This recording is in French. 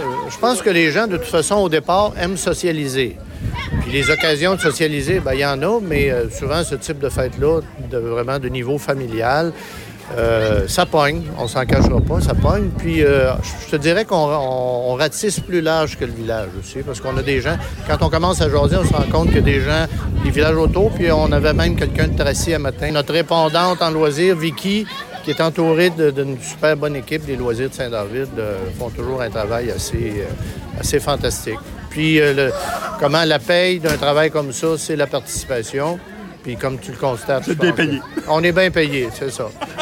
Je pense que les gens, de toute façon, au départ, aiment socialiser. Puis les occasions de socialiser, il y en a, mais souvent, ce type de fête-là, vraiment de niveau familial, ça pogne. On s'en cachera pas, ça pogne. Puis je te dirais qu'on ratisse plus large que le village aussi, parce qu'on a des gens... Quand on commence à jaser, on se rend compte qu'il y a des gens des villages autour, puis on avait même quelqu'un de Tracy à matin. Notre répondante en loisirs, Vicky, qui est entourée d'une super bonne équipe des loisirs de Saint-David, font toujours un travail assez fantastique. Puis comment la paye d'un travail comme ça, c'est la participation. Puis comme tu le constates... C'est bien payé. On est bien payé, c'est ça.